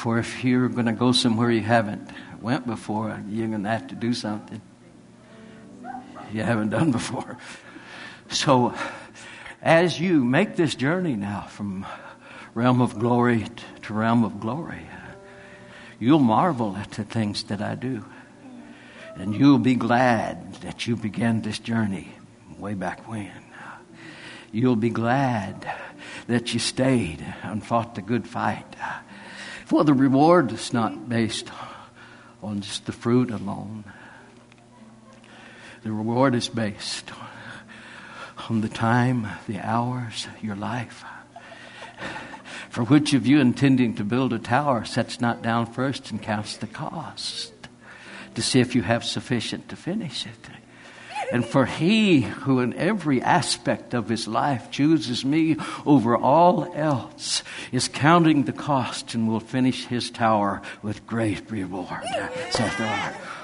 For if you're going to go somewhere you haven't went before, you're going to have to do something you haven't done before. So as you make this journey now from realm of glory to realm of glory, you'll marvel at the things that I do. And you'll be glad that you began this journey way back when. You'll be glad that you stayed and fought the good fight. For the reward is not based on just the fruit alone. The reward is based on the time, the hours, your life. For which of you intending to build a tower sets not down first and counts the cost to see if you have sufficient to finish it? And for he who in every aspect of his life chooses me over all else is counting the cost and will finish his tower with great reward, saith the Lord.